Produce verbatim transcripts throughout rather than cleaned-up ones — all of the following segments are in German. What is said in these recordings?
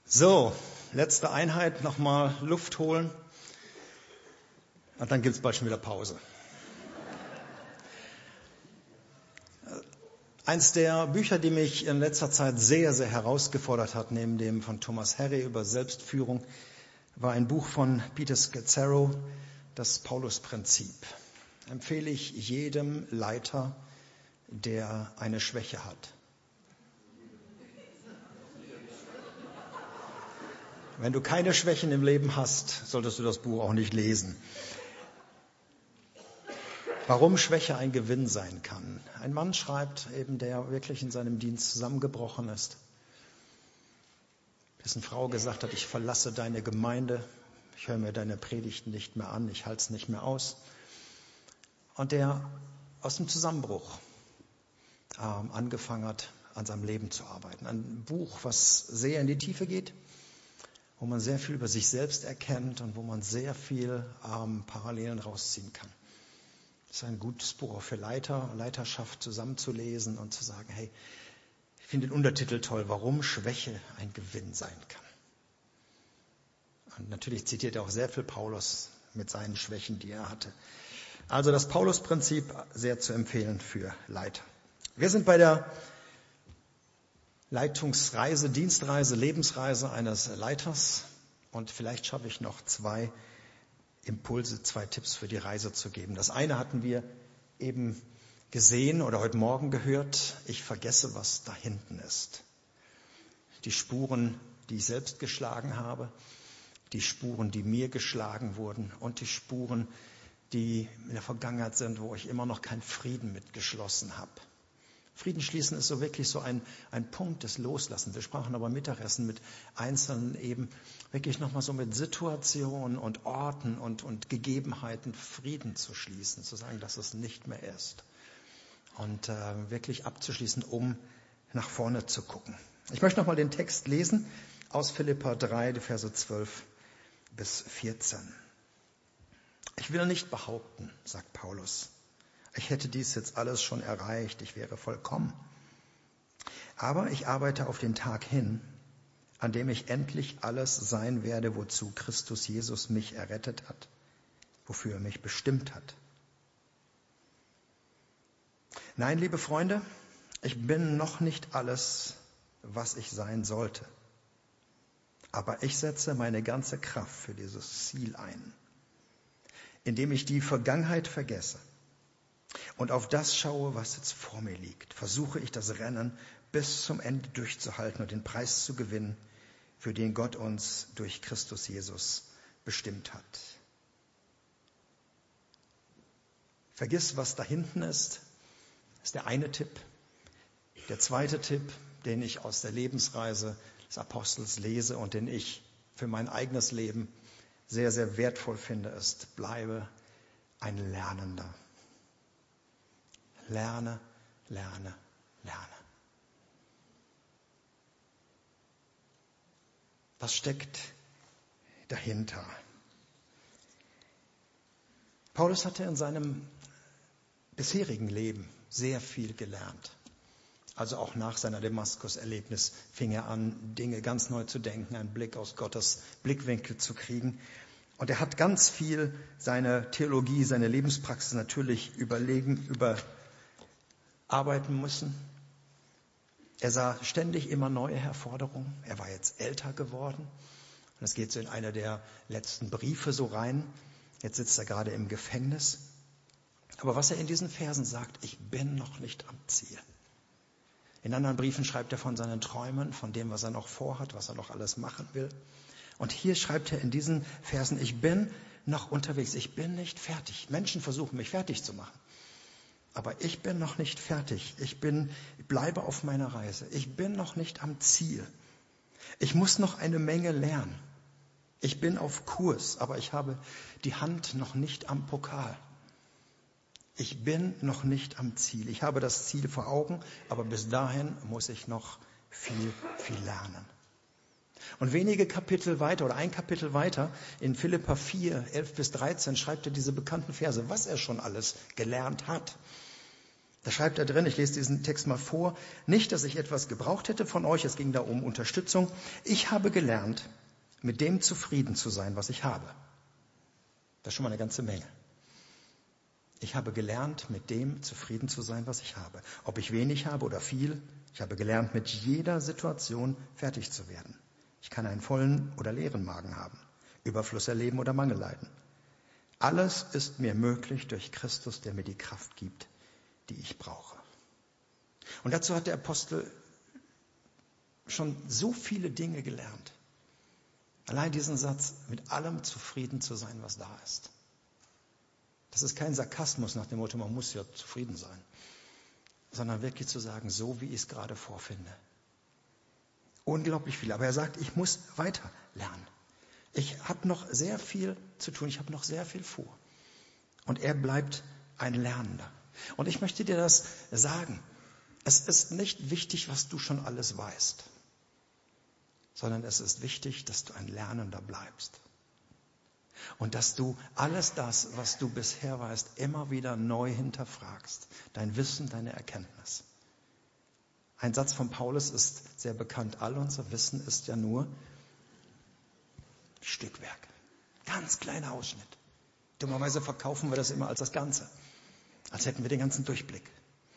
So, letzte Einheit, nochmal Luft holen und dann gibt es bald schon wieder Pause. Eins der Bücher, die mich in letzter Zeit sehr, sehr herausgefordert hat, neben dem von Thomas Harry über Selbstführung, war ein Buch von Peter Scazzaro, das Paulus-Prinzip. Empfehle ich jedem Leiter, der eine Schwäche hat. Wenn du keine Schwächen im Leben hast, solltest du das Buch auch nicht lesen. Warum Schwäche ein Gewinn sein kann. Ein Mann schreibt eben, der wirklich in seinem Dienst zusammengebrochen ist, dessen Frau gesagt hat, ich verlasse deine Gemeinde, ich höre mir deine Predigten nicht mehr an, ich halte es nicht mehr aus. Und der aus dem Zusammenbruch ähm, angefangen hat, an seinem Leben zu arbeiten. Ein Buch, was sehr in die Tiefe geht, wo man sehr viel über sich selbst erkennt und wo man sehr viel ähm, Parallelen rausziehen kann. Es ist ein gutes Buch auch für Leiter, Leiterschaft zusammenzulesen und zu sagen, hey, ich finde den Untertitel toll, warum Schwäche ein Gewinn sein kann. Und natürlich zitiert er auch sehr viel Paulus mit seinen Schwächen, die er hatte. Also das Paulus-Prinzip sehr zu empfehlen für Leiter. Wir sind bei der Leitungsreise, Dienstreise, Lebensreise eines Leiters und vielleicht schaffe ich noch zwei Impulse, zwei Tipps für die Reise zu geben. Das eine hatten wir eben gesehen oder heute Morgen gehört. Ich vergesse, was da hinten ist. Die Spuren, die ich selbst geschlagen habe, die Spuren, die mir geschlagen wurden und die Spuren, die in der Vergangenheit sind, wo ich immer noch keinen Frieden mitgeschlossen habe. Frieden schließen ist so wirklich so ein, ein Punkt des Loslassens. Wir sprachen aber Mittagessen mit Einzelnen eben wirklich nochmal so mit Situationen und Orten und, und Gegebenheiten Frieden zu schließen, zu sagen, dass es nicht mehr ist. Und äh, wirklich abzuschließen, um nach vorne zu gucken. Ich möchte nochmal den Text lesen aus Philipper drei, die Verse zwölf bis vierzehn. Ich will nicht behaupten, sagt Paulus, ich hätte dies jetzt alles schon erreicht, ich wäre vollkommen. Aber ich arbeite auf den Tag hin, an dem ich endlich alles sein werde, wozu Christus Jesus mich errettet hat, wofür er mich bestimmt hat. Nein, liebe Freunde, ich bin noch nicht alles, was ich sein sollte. Aber ich setze meine ganze Kraft für dieses Ziel ein, indem ich die Vergangenheit vergesse und auf das schaue, was jetzt vor mir liegt, versuche ich das Rennen bis zum Ende durchzuhalten und den Preis zu gewinnen, für den Gott uns durch Christus Jesus bestimmt hat. Vergiss, was da hinten ist, ist der eine Tipp. Der zweite Tipp, den ich aus der Lebensreise des Apostels lese und den ich für mein eigenes Leben sehr, sehr wertvoll finde, ist, bleibe ein Lernender. Lerne, lerne, lerne. Was steckt dahinter? Paulus hatte in seinem bisherigen Leben sehr viel gelernt. Also auch nach seiner Damaskus-Erlebnis fing er an, Dinge ganz neu zu denken, einen Blick aus Gottes Blickwinkel zu kriegen. Und er hat ganz viel seine Theologie, seine Lebenspraxis natürlich überlegen, überarbeiten müssen. Er sah ständig immer neue Herausforderungen. Er war jetzt älter geworden. Und es geht so in einer der letzten Briefe so rein. Jetzt sitzt er gerade im Gefängnis. Aber was er in diesen Versen sagt, ich bin noch nicht am Ziel. In anderen Briefen schreibt er von seinen Träumen, von dem, was er noch vorhat, was er noch alles machen will. Und hier schreibt er in diesen Versen, ich bin noch unterwegs, ich bin nicht fertig. Menschen versuchen, mich fertig zu machen. Aber ich bin noch nicht fertig. Ich bin, ich bleibe auf meiner Reise. Ich bin noch nicht am Ziel. Ich muss noch eine Menge lernen. Ich bin auf Kurs, aber ich habe die Hand noch nicht am Pokal. Ich bin noch nicht am Ziel. Ich habe das Ziel vor Augen, aber bis dahin muss ich noch viel, viel lernen. Und wenige Kapitel weiter oder ein Kapitel weiter, in Philipper vier, elf bis dreizehn, schreibt er diese bekannten Verse, was er schon alles gelernt hat. Da schreibt er drin, ich lese diesen Text mal vor, nicht, dass ich etwas gebraucht hätte von euch, es ging da um Unterstützung. Ich habe gelernt, mit dem zufrieden zu sein, was ich habe. Das ist schon mal eine ganze Menge. Ich habe gelernt, mit dem zufrieden zu sein, was ich habe. Ob ich wenig habe oder viel, ich habe gelernt, mit jeder Situation fertig zu werden. Ich kann einen vollen oder leeren Magen haben, Überfluss erleben oder Mangel leiden. Alles ist mir möglich durch Christus, der mir die Kraft gibt, die ich brauche. Und dazu hat der Apostel schon so viele Dinge gelernt. Allein diesen Satz, mit allem zufrieden zu sein, was da ist. Das ist kein Sarkasmus nach dem Motto, man muss ja zufrieden sein, sondern wirklich zu sagen, so wie ich es gerade vorfinde. Unglaublich viel. Aber er sagt, ich muss weiter lernen. Ich habe noch sehr viel zu tun, ich habe noch sehr viel vor. Und er bleibt ein Lernender. Und ich möchte dir das sagen. Es ist nicht wichtig, was du schon alles weißt, sondern es ist wichtig, dass du ein Lernender bleibst. Und dass du alles das, was du bisher weißt, immer wieder neu hinterfragst. Dein Wissen, deine Erkenntnis. Ein Satz von Paulus ist sehr bekannt. All unser Wissen ist ja nur Stückwerk. Ganz kleiner Ausschnitt. Dummerweise verkaufen wir das immer als das Ganze. Als hätten wir den ganzen Durchblick.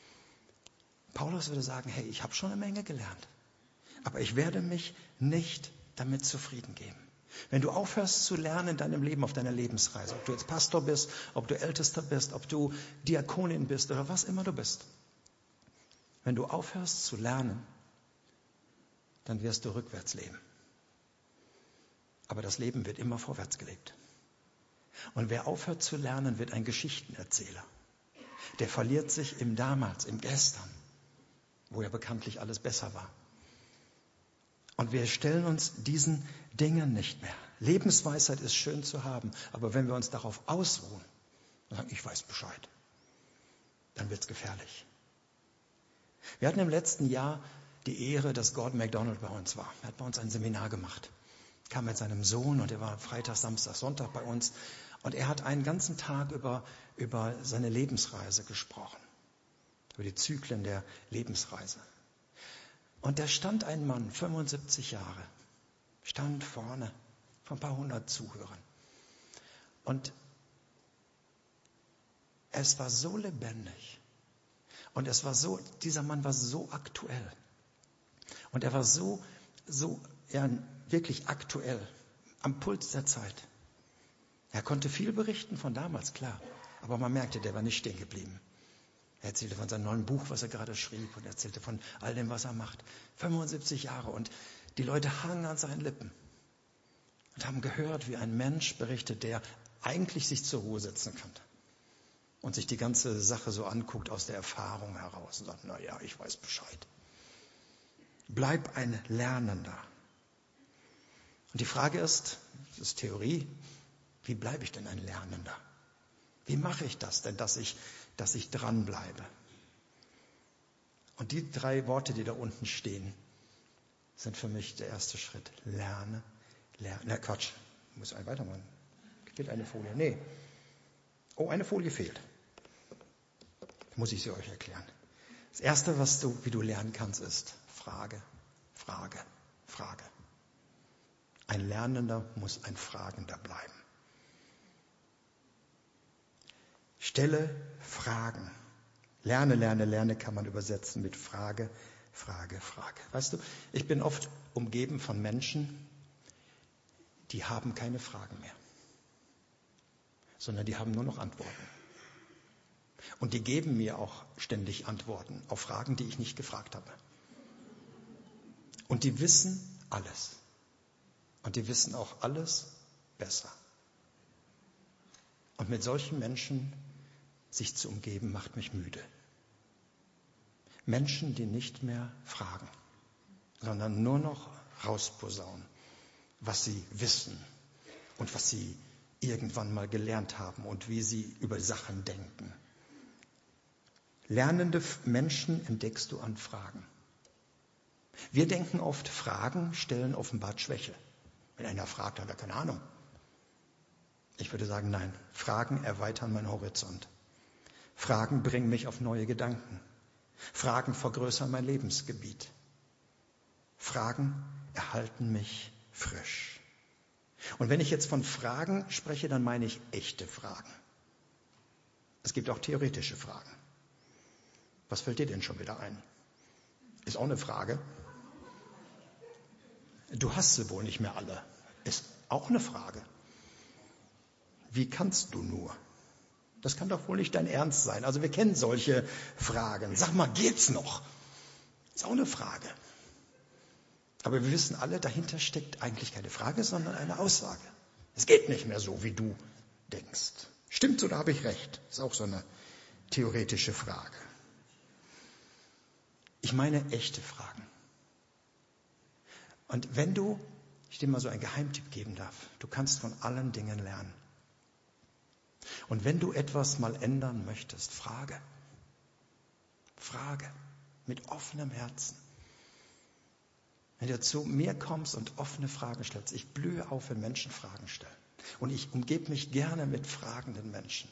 Paulus würde sagen, hey, ich habe schon eine Menge gelernt. Aber ich werde mich nicht damit zufrieden geben. Wenn du aufhörst zu lernen in deinem Leben, auf deiner Lebensreise, ob du jetzt Pastor bist, ob du Ältester bist, ob du Diakonin bist oder was immer du bist. Wenn du aufhörst zu lernen, dann wirst du rückwärts leben. Aber das Leben wird immer vorwärts gelebt. Und wer aufhört zu lernen, wird ein Geschichtenerzähler. Der verliert sich im Damals, im Gestern, wo ja bekanntlich alles besser war. Und wir stellen uns diesen Dingen nicht mehr. Lebensweisheit ist schön zu haben, aber wenn wir uns darauf ausruhen und sagen, ich weiß Bescheid, dann wird es gefährlich. Wir hatten im letzten Jahr die Ehre, dass Gordon MacDonald bei uns war. Er hat bei uns ein Seminar gemacht. Er kam mit seinem Sohn und er war Freitag, Samstag, Sonntag bei uns. Und er hat einen ganzen Tag über, über seine Lebensreise gesprochen. Über die Zyklen der Lebensreise. Und da stand ein Mann, fünfundsiebzig Jahre, stand vorne von ein paar hundert Zuhörern. Und es war so lebendig. Und es war so, dieser Mann war so aktuell. Und er war so, so, ja, wirklich aktuell, am Puls der Zeit. Er konnte viel berichten von damals, klar. Aber man merkte, der war nicht stehen geblieben. Er erzählte von seinem neuen Buch, was er gerade schrieb, und erzählte von all dem, was er macht. fünfundsiebzig Jahre und die Leute hangen an seinen Lippen und haben gehört, wie ein Mensch berichtet, der eigentlich sich zur Ruhe setzen kann und sich die ganze Sache so anguckt aus der Erfahrung heraus und sagt, na ja, ich weiß Bescheid. Bleib ein Lernender. Und die Frage ist, das ist Theorie, wie bleibe ich denn ein Lernender? Wie mache ich das denn, dass ich, dass ich dranbleibe? Und die drei Worte, die da unten stehen, sind für mich der erste Schritt. Lerne, lerne. Na Quatsch, ich muss einen weitermachen. Fehlt eine Folie? Nee. Oh, eine Folie fehlt. Muss ich sie euch erklären. Das erste, was du, wie du lernen kannst, ist Frage, Frage, Frage. Ein Lernender muss ein Fragender bleiben. Stelle Fragen. Lerne, lerne, lerne kann man übersetzen mit Frage, Frage, Frage. Weißt du, ich bin oft umgeben von Menschen, die haben keine Fragen mehr, sondern die haben nur noch Antworten. Und die geben mir auch ständig Antworten auf Fragen, die ich nicht gefragt habe. Und die wissen alles. Und die wissen auch alles besser. Und mit solchen Menschen sich zu umgeben, macht mich müde. Menschen, die nicht mehr fragen, sondern nur noch rausposaunen, was sie wissen und was sie irgendwann mal gelernt haben und wie sie über Sachen denken. Lernende Menschen entdeckst du an Fragen. Wir denken oft, Fragen stellen offenbart Schwäche. Wenn einer fragt, hat er keine Ahnung. Ich würde sagen, nein, Fragen erweitern meinen Horizont. Fragen bringen mich auf neue Gedanken. Fragen vergrößern mein Lebensgebiet. Fragen erhalten mich frisch. Und wenn ich jetzt von Fragen spreche, dann meine ich echte Fragen. Es gibt auch theoretische Fragen. Was fällt dir denn schon wieder ein? Ist auch eine Frage. Du hast sie wohl nicht mehr alle. Ist auch eine Frage. Wie kannst du nur? Das kann doch wohl nicht dein Ernst sein. Also wir kennen solche Fragen. Sag mal, geht's noch? Ist auch eine Frage. Aber wir wissen alle, dahinter steckt eigentlich keine Frage, sondern eine Aussage. Es geht nicht mehr so, wie du denkst. Stimmt's oder habe ich recht? Ist auch so eine theoretische Frage. Ich meine echte Fragen. Und wenn du, ich dir mal so einen Geheimtipp geben darf, du kannst von allen Dingen lernen. Und wenn du etwas mal ändern möchtest, frage. Frage. Mit offenem Herzen. Wenn du zu mir kommst und offene Fragen stellst, ich blühe auf, wenn Menschen Fragen stellen. Und ich umgebe mich gerne mit fragenden Menschen.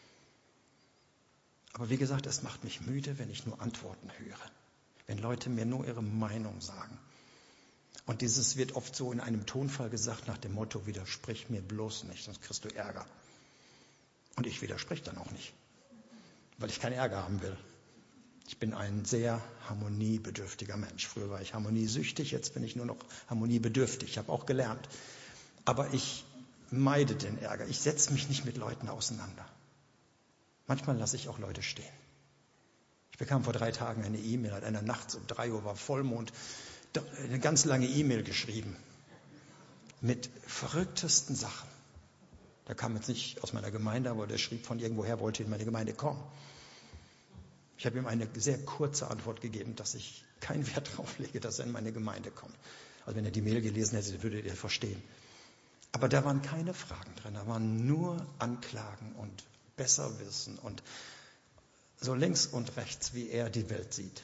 Aber wie gesagt, es macht mich müde, wenn ich nur Antworten höre. Wenn Leute mir nur ihre Meinung sagen. Und dieses wird oft so in einem Tonfall gesagt nach dem Motto, widersprich mir bloß nicht, sonst kriegst du Ärger. Und ich widerspreche dann auch nicht, weil ich keinen Ärger haben will. Ich bin ein sehr harmoniebedürftiger Mensch. Früher war ich harmoniesüchtig, jetzt bin ich nur noch harmoniebedürftig. Ich habe auch gelernt. Aber ich meide den Ärger. Ich setze mich nicht mit Leuten auseinander. Manchmal lasse ich auch Leute stehen. Ich bekam vor drei Tagen eine E-Mail, hat einer nachts um drei Uhr war Vollmond, eine ganz lange E-Mail geschrieben. Mit verrücktesten Sachen. Der kam jetzt nicht aus meiner Gemeinde, aber der schrieb von irgendwoher, wollte in meine Gemeinde kommen. Ich habe ihm eine sehr kurze Antwort gegeben, dass ich keinen Wert darauf lege, dass er in meine Gemeinde kommt. Also wenn er die Mail gelesen hätte, würdet ihr verstehen. Aber da waren keine Fragen drin, da waren nur Anklagen und Besserwissen und so links und rechts, wie er die Welt sieht.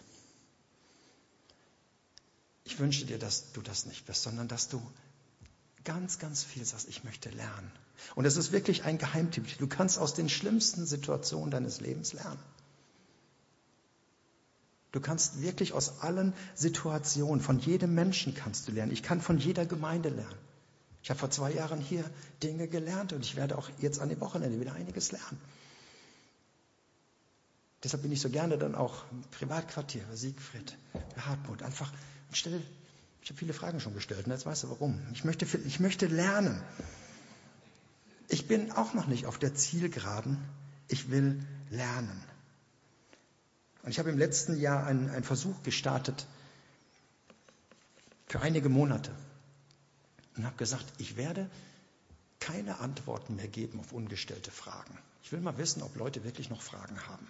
Ich wünsche dir, dass du das nicht bist, sondern dass du ganz, ganz viel sagst, ich möchte lernen. Und es ist wirklich ein Geheimtipp. Du kannst aus den schlimmsten Situationen deines Lebens lernen. Du kannst wirklich aus allen Situationen, von jedem Menschen kannst du lernen. Ich kann von jeder Gemeinde lernen. Ich habe vor zwei Jahren hier Dinge gelernt und ich werde auch jetzt an dem Wochenende wieder einiges lernen. Deshalb bin ich so gerne dann auch im Privatquartier bei Siegfried, bei Hartmut. Einfach stell, ich habe viele Fragen schon gestellt und jetzt weißt du warum. Ich möchte, ich möchte lernen. Ich bin auch noch nicht auf der Zielgeraden. Ich will lernen. Und ich habe im letzten Jahr einen, einen Versuch gestartet für einige Monate und habe gesagt, ich werde keine Antworten mehr geben auf ungestellte Fragen. Ich will mal wissen, ob Leute wirklich noch Fragen haben.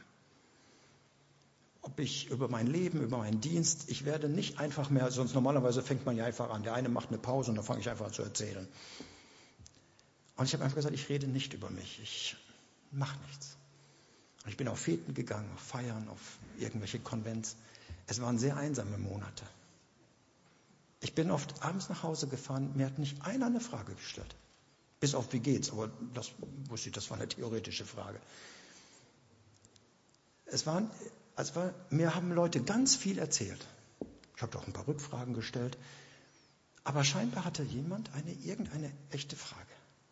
Ob ich über mein Leben, über meinen Dienst, ich werde nicht einfach mehr, sonst normalerweise fängt man ja einfach an. Der eine macht eine Pause und dann fange ich einfach an zu erzählen. Und ich habe einfach gesagt, ich rede nicht über mich, ich mache nichts. Und ich bin auf Feten gegangen, auf Feiern, auf irgendwelche Konvents. Es waren sehr einsame Monate. Ich bin oft abends nach Hause gefahren, mir hat nicht einer eine Frage gestellt. Bis auf wie geht's, aber das wusste ich, das war eine theoretische Frage. Es waren, es war, mir haben Leute ganz viel erzählt. Ich habe doch ein paar Rückfragen gestellt. Aber scheinbar hatte jemand eine irgendeine echte Frage.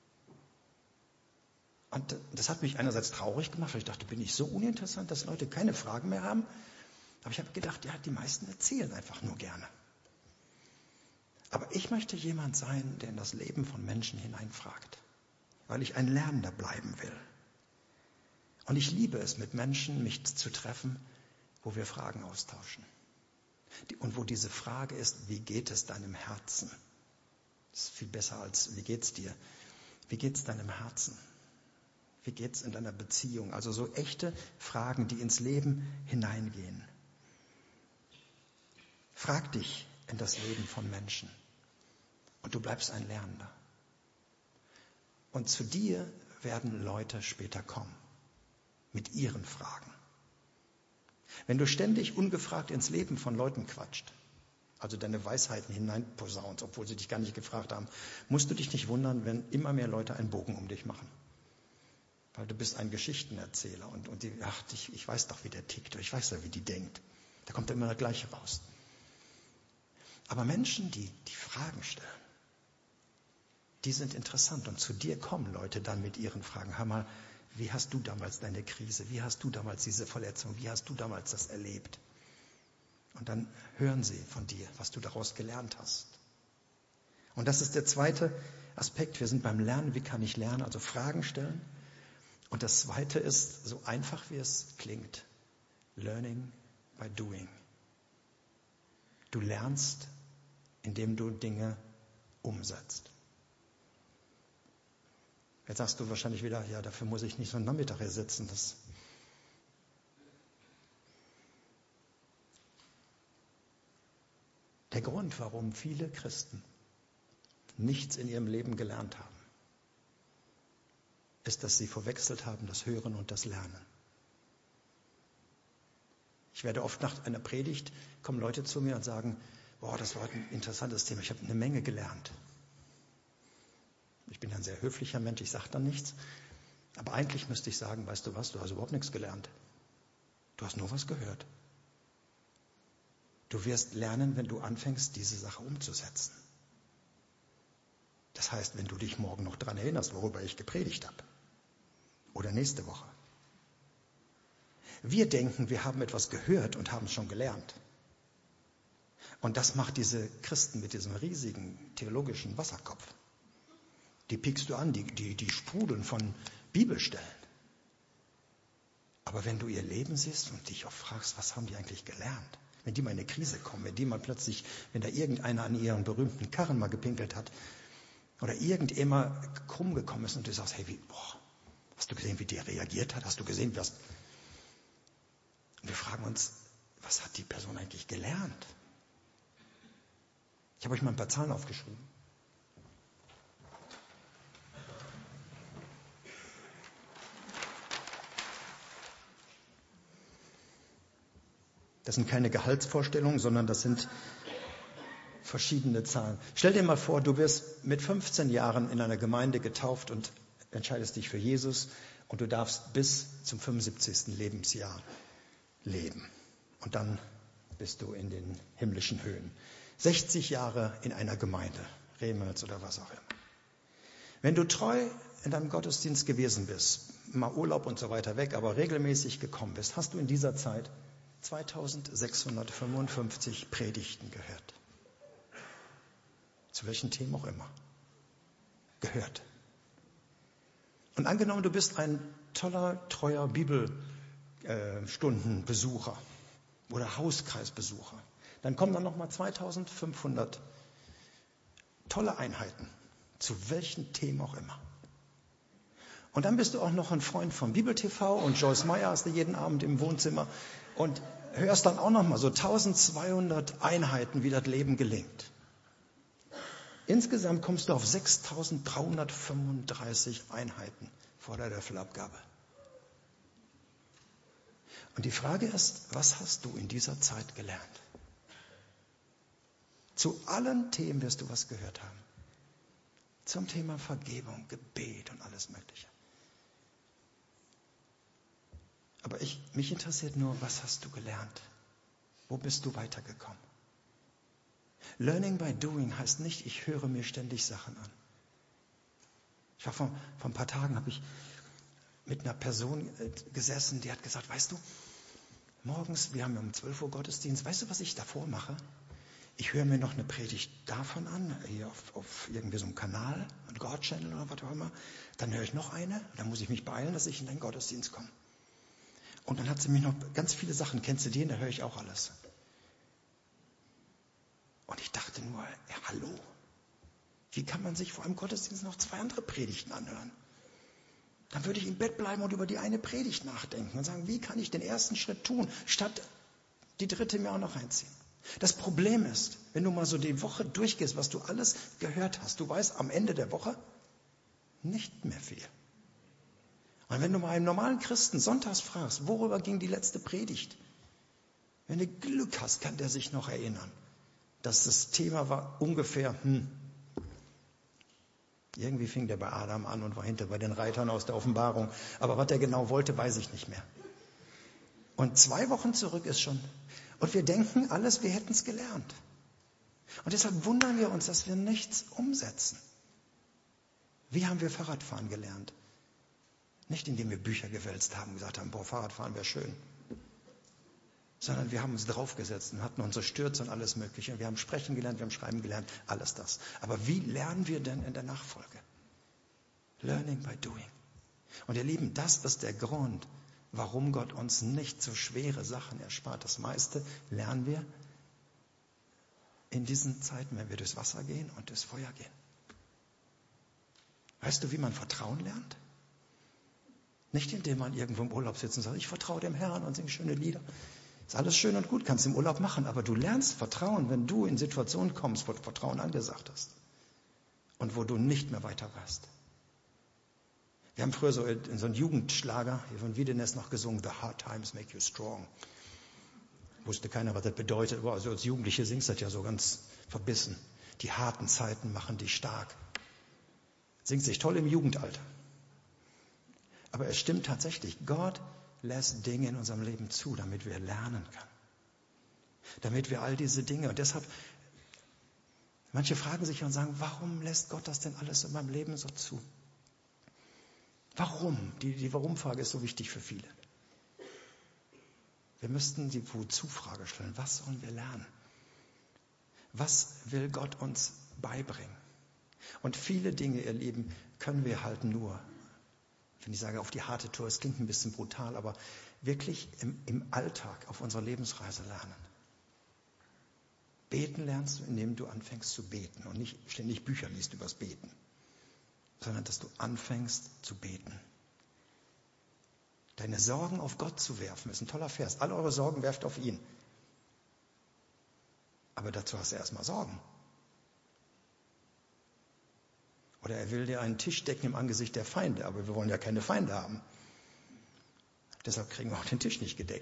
Und das hat mich einerseits traurig gemacht, weil ich dachte, bin ich so uninteressant, dass Leute keine Fragen mehr haben. Aber ich habe gedacht, ja, die meisten erzählen einfach nur gerne. Aber ich möchte jemand sein, der in das Leben von Menschen hineinfragt, weil ich ein Lernender bleiben will. Und ich liebe es, mit Menschen mich zu treffen, wo wir Fragen austauschen. Und wo diese Frage ist, wie geht es deinem Herzen? Das ist viel besser als, wie geht's dir? Wie geht's deinem Herzen? Wie geht's in deiner Beziehung? Also so echte Fragen, die ins Leben hineingehen. Frag dich in das Leben von Menschen. Und du bleibst ein Lernender. Und zu dir werden Leute später kommen. Mit ihren Fragen. Wenn du ständig ungefragt ins Leben von Leuten quatscht, also deine Weisheiten hineinposaunst, obwohl sie dich gar nicht gefragt haben, musst du dich nicht wundern, wenn immer mehr Leute einen Bogen um dich machen. Weil du bist ein Geschichtenerzähler und, und die, ach, ich, ich weiß doch, wie der tickt, oder ich weiß ja, wie die denkt. Da kommt immer das Gleiche raus. Aber Menschen, die, die Fragen stellen, die sind interessant. Und zu dir kommen Leute dann mit ihren Fragen. Hör mal, wie hast du damals deine Krise? Wie hast du damals diese Verletzung? Wie hast du damals das erlebt? Und dann hören sie von dir, was du daraus gelernt hast. Und das ist der zweite Aspekt. Wir sind beim Lernen. Wie kann ich lernen? Also Fragen stellen. Und das zweite ist, so einfach wie es klingt, Learning by Doing. Du lernst, indem du Dinge umsetzt. Jetzt sagst du wahrscheinlich wieder, ja, dafür muss ich nicht so einen Nachmittag hier sitzen. Das Der Grund, warum viele Christen nichts in ihrem Leben gelernt haben, ist, dass sie verwechselt haben das Hören und das Lernen. Ich werde oft nach einer Predigt, kommen Leute zu mir und sagen, boah, das war ein interessantes Thema, ich habe eine Menge gelernt. Ich bin ein sehr höflicher Mensch, ich sage dann nichts. Aber eigentlich müsste ich sagen, weißt du was, du hast überhaupt nichts gelernt. Du hast nur was gehört. Du wirst lernen, wenn du anfängst, diese Sache umzusetzen. Das heißt, wenn du dich morgen noch daran erinnerst, worüber ich gepredigt habe. Oder nächste Woche. Wir denken, wir haben etwas gehört und haben es schon gelernt. Und das macht diese Christen mit diesem riesigen theologischen Wasserkopf. Die piekst du an, die, die, die sprudeln von Bibelstellen. Aber wenn du ihr Leben siehst und dich auch fragst, was haben die eigentlich gelernt? Wenn die mal in eine Krise kommen, wenn die mal plötzlich, wenn da irgendeiner an ihren berühmten Karren mal gepinkelt hat oder irgendjemand krumm gekommen ist und du sagst, hey, wie, boah, hast du gesehen, wie der reagiert hat? Hast du gesehen, was... Und wir fragen uns, was hat die Person eigentlich gelernt? Ich habe euch mal ein paar Zahlen aufgeschrieben. Das sind keine Gehaltsvorstellungen, sondern das sind verschiedene Zahlen. Stell dir mal vor, du wirst mit fünfzehn Jahren in einer Gemeinde getauft und entscheidest dich für Jesus und du darfst bis zum fünfundsiebzigsten Lebensjahr leben. Und dann bist du in den himmlischen Höhen. sechzig Jahre in einer Gemeinde, Remels oder was auch immer. Wenn du treu in deinem Gottesdienst gewesen bist, mal Urlaub und so weiter weg, aber regelmäßig gekommen bist, hast du in dieser Zeit zweitausendsechshundertfünfundfünfzig Predigten gehört. Zu welchen Themen auch immer. Gehört. Und angenommen, du bist ein toller, treuer Bibelstundenbesucher oder Hauskreisbesucher. Dann kommen dann nochmal zweitausendfünfhundert tolle Einheiten. Zu welchen Themen auch immer. Und dann bist du auch noch ein Freund von Bibel T V und Joyce Meyer hast du jeden Abend im Wohnzimmer und hörst dann auch nochmal so eintausendzweihundert Einheiten, wie das Leben gelingt. Insgesamt kommst du auf sechstausenddreihundertfünfunddreißig Einheiten vor der Löffelabgabe. Und die Frage ist, was hast du in dieser Zeit gelernt? Zu allen Themen wirst du was gehört haben. Zum Thema Vergebung, Gebet und alles Mögliche. Aber ich, mich interessiert nur, was hast du gelernt? Wo bist du weitergekommen? Learning by doing heißt nicht, ich höre mir ständig Sachen an. Ich war vor, vor ein paar Tagen, habe ich mit einer Person gesessen, die hat gesagt, weißt du, morgens, wir haben ja um zwölf Uhr Gottesdienst, weißt du, was ich davor mache? Ich höre mir noch eine Predigt davon an, hier auf, auf irgendwie so einem Kanal, ein God-Channel oder was auch immer. Dann höre ich noch eine, dann muss ich mich beeilen, dass ich in den Gottesdienst komme. Und dann hat sie mich noch ganz viele Sachen, kennst du den, da höre ich auch alles. Und ich dachte nur, ja, hallo, wie kann man sich vor einem Gottesdienst noch zwei andere Predigten anhören? Dann würde ich im Bett bleiben und über die eine Predigt nachdenken und sagen, wie kann ich den ersten Schritt tun, statt die dritte mir auch noch reinziehen. Das Problem ist, wenn du mal so die Woche durchgehst, was du alles gehört hast, du weißt am Ende der Woche nicht mehr viel. Und wenn du mal einen normalen Christen sonntags fragst, worüber ging die letzte Predigt? Wenn du Glück hast, kann der sich noch erinnern, dass das Thema war ungefähr, hm, Irgendwie fing der bei Adam an und war hinter bei den Reitern aus der Offenbarung. Aber was er genau wollte, weiß ich nicht mehr. Und zwei Wochen zurück ist schon. Und wir denken alles, wir hätten es gelernt. Und deshalb wundern wir uns, dass wir nichts umsetzen. Wie haben wir Fahrradfahren gelernt? Nicht indem wir Bücher gewälzt haben und gesagt haben, boah, Fahrradfahren wäre schön. Sondern wir haben uns draufgesetzt und hatten unsere Stürze und alles Mögliche. Wir haben sprechen gelernt, wir haben schreiben gelernt, alles das. Aber wie lernen wir denn in der Nachfolge? Learning by doing. Und ihr Lieben, das ist der Grund, warum Gott uns nicht so schwere Sachen erspart. Das meiste lernen wir in diesen Zeiten, wenn wir durchs Wasser gehen und durchs Feuer gehen. Weißt du, wie man Vertrauen lernt? Nicht indem man irgendwo im Urlaub sitzt und sagt, ich vertraue dem Herrn und singe schöne Lieder. Ist alles schön und gut, kannst du im Urlaub machen, aber du lernst Vertrauen, wenn du in Situationen kommst, wo Vertrauen angesagt ist und wo du nicht mehr weiter weißt. Wir haben früher so in so einem Jugendschlager hier von Wiedenest noch gesungen, The hard times make you strong. Wusste keiner, was das bedeutet, aber also als Jugendliche singst du das ja so ganz verbissen. Die harten Zeiten machen dich stark. Singt sich toll im Jugendalter. Aber es stimmt tatsächlich, Gott lässt Dinge in unserem Leben zu, damit wir lernen können. Damit wir all diese Dinge, und deshalb, manche fragen sich und sagen, warum lässt Gott das denn alles in meinem Leben so zu? Warum? Die, die Warum-Frage ist so wichtig für viele. Wir müssten die Wozu-Frage stellen. Was sollen wir lernen? Was will Gott uns beibringen? Und viele Dinge, ihr Lieben, können wir halt nur, wenn ich sage auf die harte Tour, es klingt ein bisschen brutal, aber wirklich im, im Alltag, auf unserer Lebensreise lernen. Beten lernst du, indem du anfängst zu beten und nicht ständig Bücher liest übers Beten, sondern dass du anfängst zu beten. Deine Sorgen auf Gott zu werfen, ist ein toller Vers. Alle eure Sorgen werft auf ihn. Aber dazu hast du erstmal Sorgen. Oder er will dir einen Tisch decken im Angesicht der Feinde, aber wir wollen ja keine Feinde haben. Deshalb kriegen wir auch den Tisch nicht gedeckt.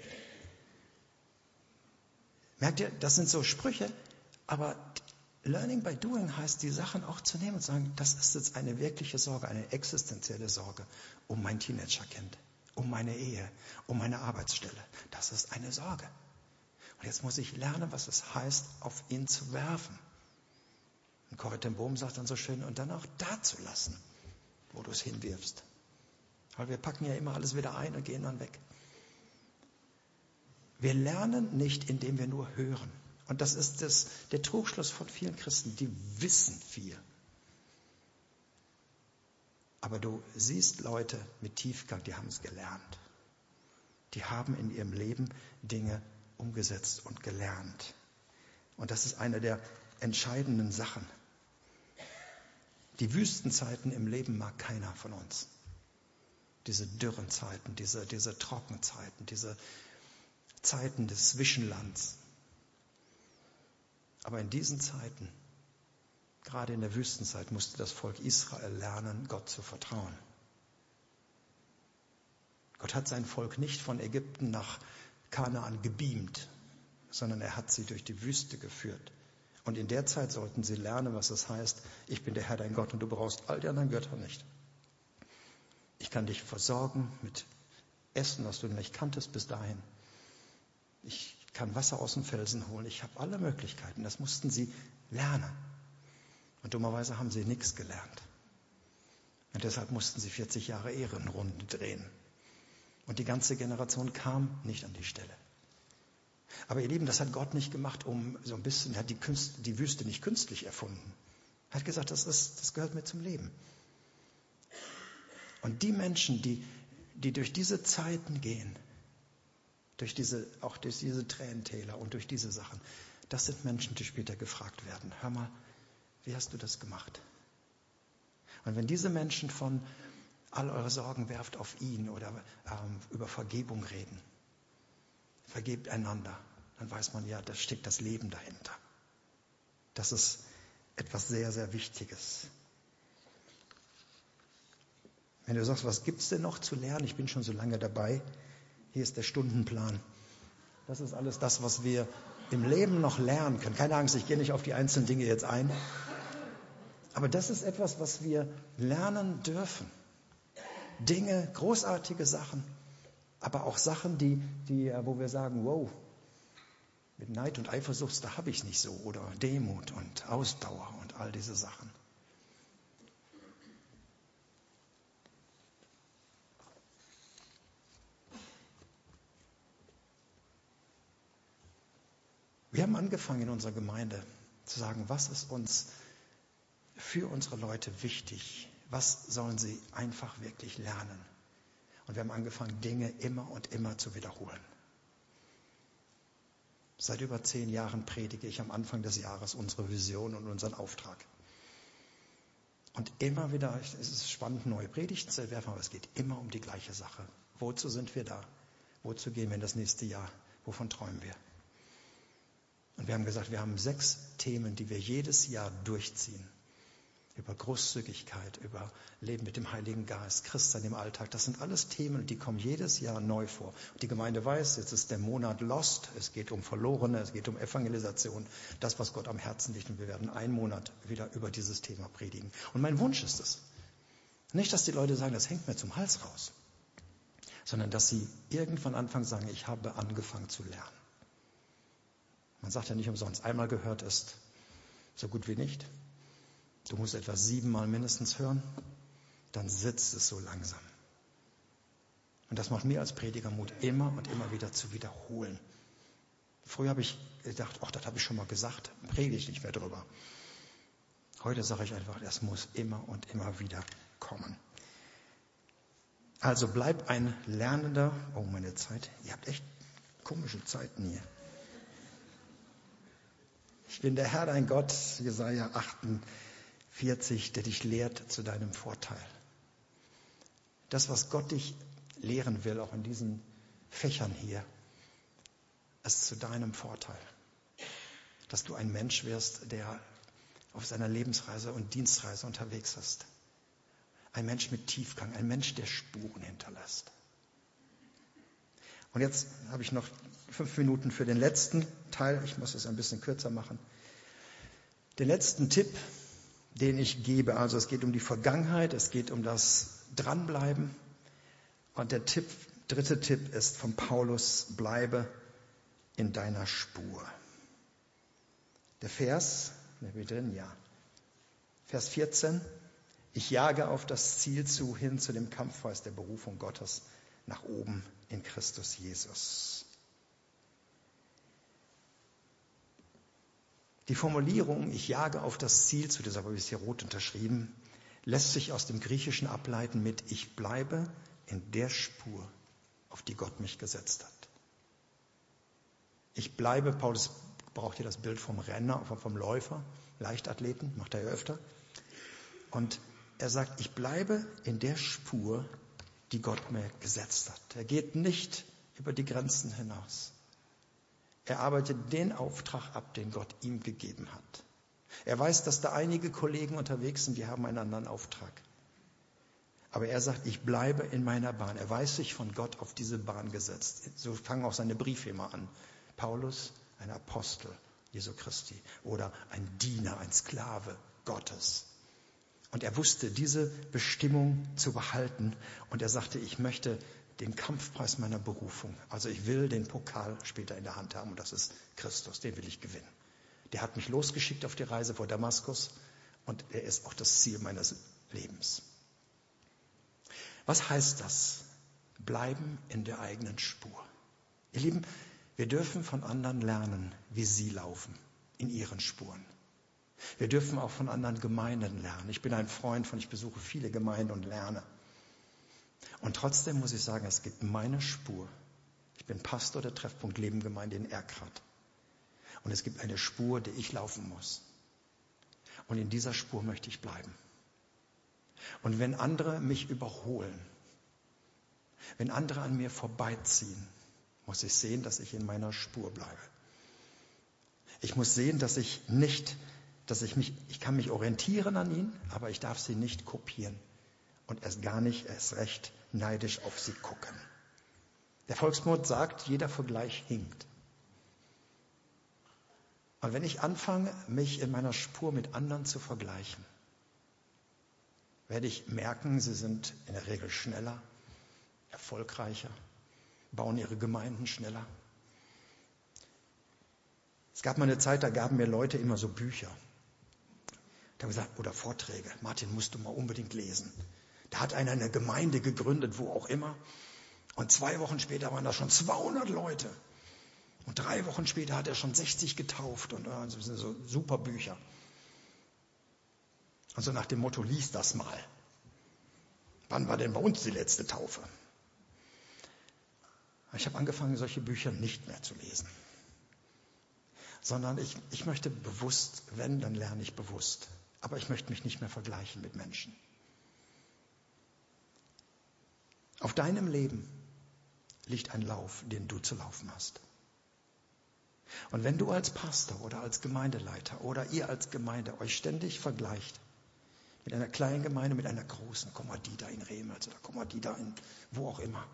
Merkt ihr, das sind so Sprüche, aber Learning by Doing heißt, die Sachen auch zu nehmen und zu sagen, das ist jetzt eine wirkliche Sorge, eine existenzielle Sorge um mein Teenagerkind, um meine Ehe, um meine Arbeitsstelle. Das ist eine Sorge. Und jetzt muss ich lernen, was es heißt, auf ihn zu werfen. Und Corrie ten Boom sagt dann so schön, und dann auch da zu lassen, wo du es hinwirfst. Weil wir packen ja immer alles wieder ein und gehen dann weg. Wir lernen nicht, indem wir nur hören. Und das ist das, der Trugschluss von vielen Christen, die wissen viel. Aber du siehst Leute mit Tiefgang, die haben es gelernt. Die haben in ihrem Leben Dinge umgesetzt und gelernt. Und das ist eine der entscheidenden Sachen. Die Wüstenzeiten im Leben mag keiner von uns. Diese dürren Zeiten, diese, diese Trockenzeiten, diese Zeiten des Zwischenlands. Aber in diesen Zeiten, gerade in der Wüstenzeit, musste das Volk Israel lernen, Gott zu vertrauen. Gott hat sein Volk nicht von Ägypten nach Kanaan gebeamt, sondern er hat sie durch die Wüste geführt. Und in der Zeit sollten sie lernen, was es heißt, ich bin der Herr, dein Gott, und du brauchst all die anderen Götter nicht. Ich kann dich versorgen mit Essen, was du nicht kanntest bis dahin. Ich kann Wasser aus dem Felsen holen. Ich habe alle Möglichkeiten. Das mussten sie lernen. Und dummerweise haben sie nichts gelernt. Und deshalb mussten sie vierzig Jahre Ehrenrunden drehen. Und die ganze Generation kam nicht an die Stelle. Aber ihr Lieben, das hat Gott nicht gemacht, um so ein bisschen, er hat die, Künst, die Wüste nicht künstlich erfunden. Er hat gesagt, das, ist, das gehört mir zum Leben. Und die Menschen, die, die durch diese Zeiten gehen, durch diese, auch durch diese Tränentäler und durch diese Sachen, das sind Menschen, die später gefragt werden. Hör mal, wie hast du das gemacht? Und wenn diese Menschen von all eure Sorgen werft auf ihn oder ähm, über Vergebung reden, vergebt einander, dann weiß man ja, da steckt das Leben dahinter. Das ist etwas sehr, sehr Wichtiges. Wenn du sagst, was gibt es denn noch zu lernen? Ich bin schon so lange dabei. Hier ist der Stundenplan. Das ist alles das, was wir im Leben noch lernen können. Keine Angst, ich gehe nicht auf die einzelnen Dinge jetzt ein. Aber das ist etwas, was wir lernen dürfen. Dinge, großartige Sachen, aber auch Sachen, die, die, wo wir sagen, wow, mit Neid und Eifersucht, da habe ich es nicht so. Oder Demut und Ausdauer und all diese Sachen. Wir haben angefangen in unserer Gemeinde zu sagen, was ist uns für unsere Leute wichtig? Was sollen sie einfach wirklich lernen? Und wir haben angefangen, Dinge immer und immer zu wiederholen. Seit über zehn Jahren predige ich am Anfang des Jahres unsere Vision und unseren Auftrag. Und immer wieder, es ist spannend, neue Predigten zu werfen, aber es geht immer um die gleiche Sache. Wozu sind wir da? Wozu gehen wir in das nächste Jahr? Wovon träumen wir? Und wir haben gesagt, wir haben sechs Themen, die wir jedes Jahr durchziehen. Über Großzügigkeit, über Leben mit dem Heiligen Geist, Christsein im Alltag. Das sind alles Themen, die kommen jedes Jahr neu vor. Und die Gemeinde weiß, jetzt ist der Monat Lost. Es geht um Verlorene, es geht um Evangelisation. Das, was Gott am Herzen liegt. Und wir werden einen Monat wieder über dieses Thema predigen. Und mein Wunsch ist es, nicht, dass die Leute sagen, das hängt mir zum Hals raus, sondern dass sie irgendwann anfangen zu sagen, ich habe angefangen zu lernen. Man sagt ja nicht umsonst, einmal gehört ist so gut wie nicht. Du musst etwa siebenmal mindestens hören, dann sitzt es so langsam. Und das macht mir als Prediger Mut, immer und immer wieder zu wiederholen. Früher habe ich gedacht, ach, das habe ich schon mal gesagt, predige ich nicht mehr drüber. Heute sage ich einfach, das muss immer und immer wieder kommen. Also bleib ein Lernender. Oh, meine Zeit. Ihr habt echt komische Zeiten hier. Ich bin der Herr, dein Gott, Jesaja achtundvierzig, der dich lehrt zu deinem Vorteil. Das, was Gott dich lehren will, auch in diesen Fächern hier, ist zu deinem Vorteil. Dass du ein Mensch wirst, der auf seiner Lebensreise und Dienstreise unterwegs ist. Ein Mensch mit Tiefgang, ein Mensch, der Spuren hinterlässt. Und jetzt habe ich noch fünf Minuten für den letzten Teil. Ich muss es ein bisschen kürzer machen. Den letzten Tipp, den ich gebe, also es geht um die Vergangenheit, es geht um das Dranbleiben. Und der Tipp, dritte Tipp ist von Paulus, bleibe in deiner Spur. Der Vers, ne, wie drin, ja. Vers vierzehn, ich jage auf das Ziel zu, hin zu dem Kampfpreis der Berufung Gottes nach oben in Christus Jesus. Die Formulierung, ich jage auf das Ziel zu, deshalb habe ich es hier rot unterschrieben, lässt sich aus dem Griechischen ableiten mit ich bleibe in der Spur, auf die Gott mich gesetzt hat. Ich bleibe, Paulus braucht hier das Bild vom Renner, vom Läufer, Leichtathleten, macht er ja öfter. Und er sagt, ich bleibe in der Spur, die Gott mir gesetzt hat. Er geht nicht über die Grenzen hinaus. Er arbeitet den Auftrag ab, den Gott ihm gegeben hat. Er weiß, dass da einige Kollegen unterwegs sind, die haben einen anderen Auftrag. Aber er sagt, ich bleibe in meiner Bahn. Er weiß sich von Gott auf diese Bahn gesetzt. So fangen auch seine Briefe immer an. Paulus, ein Apostel Jesu Christi oder ein Diener, ein Sklave Gottes. Und er wusste, diese Bestimmung zu behalten. Und er sagte, ich möchte den Kampfpreis meiner Berufung, also ich will den Pokal später in der Hand haben. Und das ist Christus, den will ich gewinnen. Der hat mich losgeschickt auf die Reise vor Damaskus. Und er ist auch das Ziel meines Lebens. Was heißt das? Bleiben in der eigenen Spur. Ihr Lieben, wir dürfen von anderen lernen, wie sie laufen, in ihren Spuren. Wir dürfen auch von anderen Gemeinden lernen. Ich bin ein Freund von, ich besuche viele Gemeinden und lerne. Und trotzdem muss ich sagen, es gibt meine Spur. Ich bin Pastor der Treffpunkt Leben Gemeinde in Erkrath. Und es gibt eine Spur, die ich laufen muss. Und in dieser Spur möchte ich bleiben. Und wenn andere mich überholen, wenn andere an mir vorbeiziehen, muss ich sehen, dass ich in meiner Spur bleibe. Ich muss sehen, dass ich nicht, dass ich mich, ich kann mich orientieren an ihnen, aber ich darf sie nicht kopieren und erst gar nicht, erst recht neidisch auf sie gucken. Der Volksmund sagt, jeder Vergleich hinkt. Und wenn ich anfange, mich in meiner Spur mit anderen zu vergleichen, werde ich merken, sie sind in der Regel schneller, erfolgreicher, bauen ihre Gemeinden schneller. Es gab mal eine Zeit, da gaben mir Leute immer so Bücher. Da haben gesagt, oder Vorträge. Martin, musst du mal unbedingt lesen. Da hat einer eine Gemeinde gegründet, wo auch immer. Und zwei Wochen später waren da schon zweihundert Leute. Und drei Wochen später hat er schon sechzig getauft. Und das sind so super Bücher. Und so nach dem Motto, lies das mal. Wann war denn bei uns die letzte Taufe? Ich habe angefangen, solche Bücher nicht mehr zu lesen. Sondern ich, ich möchte bewusst, wenn, dann lerne ich bewusst. Aber ich möchte mich nicht mehr vergleichen mit Menschen. Auf deinem Leben liegt ein Lauf, den du zu laufen hast. Und wenn du als Pastor oder als Gemeindeleiter oder ihr als Gemeinde euch ständig vergleicht mit einer kleinen Gemeinde, mit einer großen, komm mal die da in Remels oder komm mal die da in wo auch immer,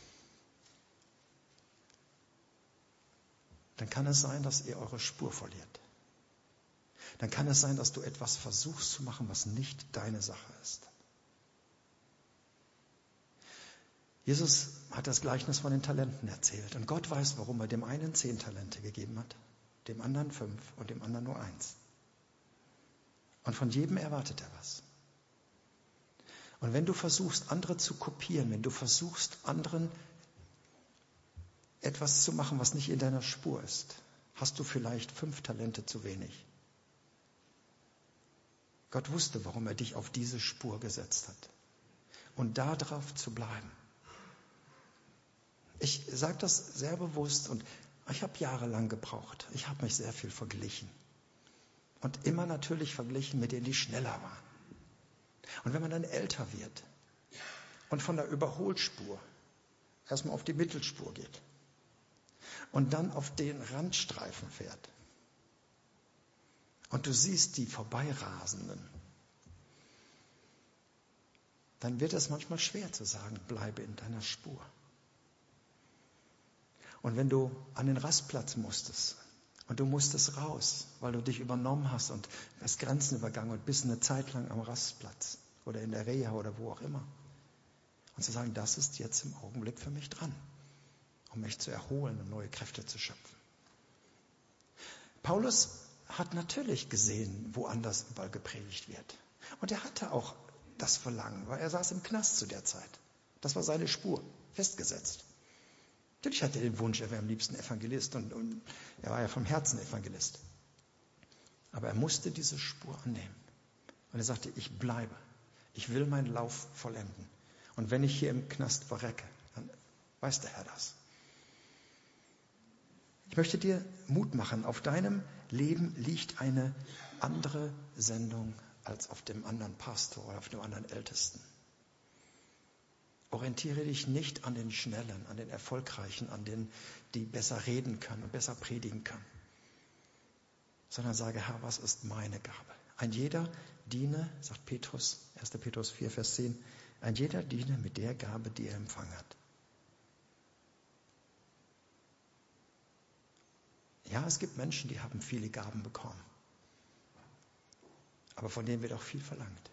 dann kann es sein, dass ihr eure Spur verliert. Dann kann es sein, dass du etwas versuchst zu machen, was nicht deine Sache ist. Jesus hat das Gleichnis von den Talenten erzählt. Und Gott weiß, warum er dem einen zehn Talente gegeben hat, dem anderen fünf und dem anderen nur eins. Und von jedem erwartet er was. Und wenn du versuchst, andere zu kopieren, wenn du versuchst, anderen etwas zu machen, was nicht in deiner Spur ist, hast du vielleicht fünf Talente zu wenig. Gott wusste, warum er dich auf diese Spur gesetzt hat. Und darauf zu bleiben. Ich sage das sehr bewusst und ich habe jahrelang gebraucht. Ich habe mich sehr viel verglichen. Und immer natürlich verglichen mit denen, die schneller waren. Und wenn man dann älter wird und von der Überholspur erstmal auf die Mittelspur geht und dann auf den Randstreifen fährt und du siehst die Vorbeirasenden, dann wird es manchmal schwer zu sagen, bleibe in deiner Spur. Und wenn du an den Rastplatz musstest und du musstest raus, weil du dich übernommen hast und hast Grenzen übergangen und bist eine Zeit lang am Rastplatz oder in der Reha oder wo auch immer. Und zu sagen, das ist jetzt im Augenblick für mich dran, um mich zu erholen und neue Kräfte zu schöpfen. Paulus hat natürlich gesehen, woanders überall gepredigt wird. Und er hatte auch das Verlangen, weil er saß im Knast zu der Zeit. Das war seine Spur, festgesetzt. Natürlich hatte er den Wunsch, er wäre am liebsten Evangelist und, und er war ja vom Herzen Evangelist. Aber er musste diese Spur annehmen. Und er sagte, ich bleibe. Ich will meinen Lauf vollenden. Und wenn ich hier im Knast verrecke, dann weiß der Herr das. Ich möchte dir Mut machen. Auf deinem Leben liegt eine andere Sendung als auf dem anderen Pastor oder auf dem anderen Ältesten. Orientiere dich nicht an den Schnellen, an den Erfolgreichen, an denen, die besser reden können und besser predigen können. Sondern sage, Herr, was ist meine Gabe? Ein jeder diene, sagt Petrus, erster Petrus vier, Vers zehn, ein jeder diene mit der Gabe, die er empfangen hat. Ja, es gibt Menschen, die haben viele Gaben bekommen. Aber von denen wird auch viel verlangt.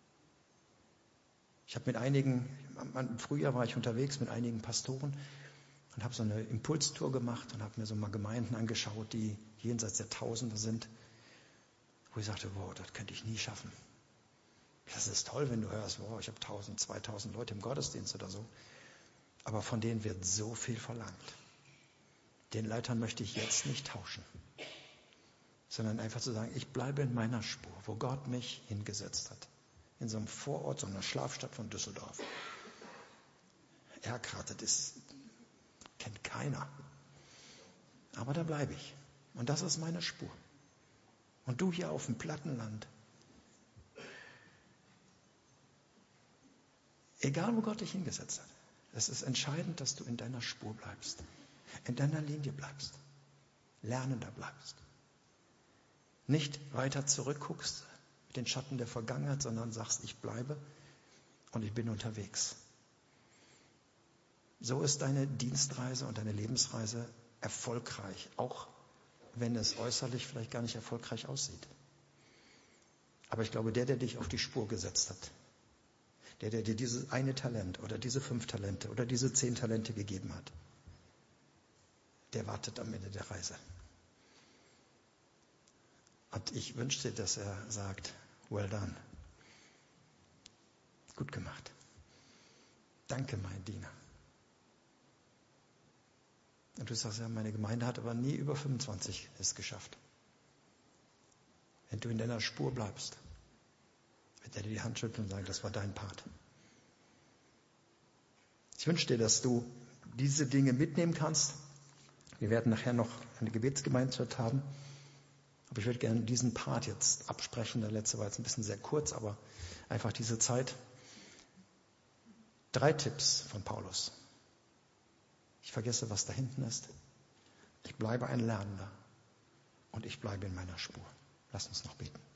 Ich habe mit einigen, im Frühjahr war ich unterwegs mit einigen Pastoren und habe so eine Impulstour gemacht und habe mir so mal Gemeinden angeschaut, die jenseits der Tausende sind, wo ich sagte, wow, das könnte ich nie schaffen. Das ist toll, wenn du hörst, wow, ich habe tausend, zweitausend Leute im Gottesdienst oder so. Aber von denen wird so viel verlangt. Den Leitern möchte ich jetzt nicht tauschen, sondern einfach zu sagen, ich bleibe in meiner Spur, wo Gott mich hingesetzt hat. In so einem Vorort, so einer Schlafstadt von Düsseldorf. Erkrath, das kennt keiner. Aber da bleibe ich. Und das ist meine Spur. Und du hier auf dem Plattenland. Egal, wo Gott dich hingesetzt hat. Es ist entscheidend, dass du in deiner Spur bleibst. In deiner Linie bleibst. Lernender bleibst. Nicht weiter zurückguckst, mit den Schatten der Vergangenheit, sondern sagst, ich bleibe und ich bin unterwegs. So ist deine Dienstreise und deine Lebensreise erfolgreich, auch wenn es äußerlich vielleicht gar nicht erfolgreich aussieht. Aber ich glaube, der, der dich auf die Spur gesetzt hat, Der, der dir dieses eine Talent oder diese fünf Talente oder diese zehn Talente gegeben hat, der wartet am Ende der Reise. Und ich wünschte, dass er sagt, well done. Gut gemacht. Danke, mein Diener. Und du sagst, ja, meine Gemeinde hat aber nie über fünfundzwanzig es geschafft. Wenn du in deiner Spur bleibst, wird er dir die Hand schütteln und sagen, das war dein Part. Ich wünsche dir, dass du diese Dinge mitnehmen kannst. Wir werden nachher noch eine Gebetsgemeinschaft haben. Aber ich würde gerne diesen Part jetzt absprechen. Der letzte war jetzt ein bisschen sehr kurz, aber einfach diese Zeit. Drei Tipps von Paulus. Ich vergesse, was da hinten ist. Ich bleibe ein Lernender und ich bleibe in meiner Spur. Lass uns noch beten.